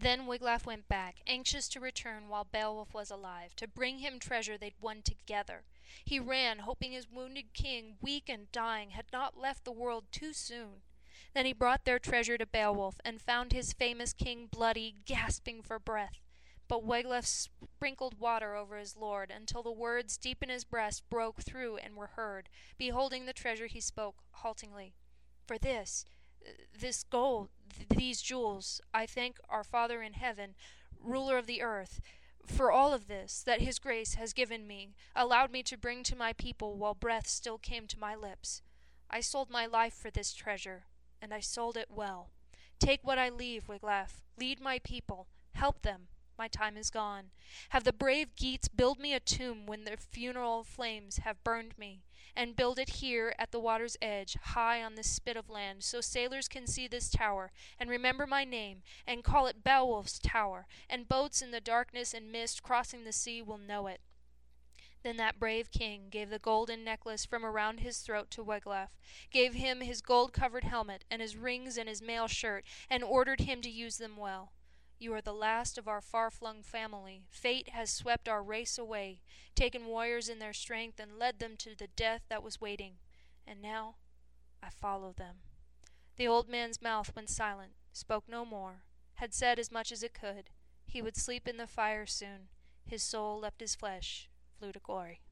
Then Wiglaf went back, anxious to return while Beowulf was alive, to bring him treasure they'd won together. He ran, hoping his wounded king, weak and dying, had not left the world too soon. Then he brought their treasure to Beowulf, and found his famous king bloody, gasping for breath. But Wiglaf sprinkled water over his lord, until the words deep in his breast broke through and were heard. Beholding the treasure, he spoke haltingly. For this gold, these jewels, I thank our Father in heaven, ruler of the earth, for all of this that his grace has given me, allowed me to bring to my people while breath still came to my lips. I sold my life for this treasure, and I sold it well. Take what I leave, Wiglaf. Lead my people. Help them. My time is gone. Have the brave Geats build me a tomb when the funeral flames have burned me, and build it here at the water's edge, high on this spit of land, so sailors can see this tower, and remember my name, and call it Beowulf's Tower, and boats in the darkness and mist crossing the sea will know it. Then that brave king gave the golden necklace from around his throat to Wiglaf, gave him his gold-covered helmet, and his rings and his mail shirt, and ordered him to use them well. You are the last of our far-flung family. Fate has swept our race away, taken warriors in their strength, and led them to the death that was waiting. And now I follow them. The old man's mouth went silent, spoke no more, had said as much as it could. He would sleep in the fire soon. His soul left his flesh, flew to glory.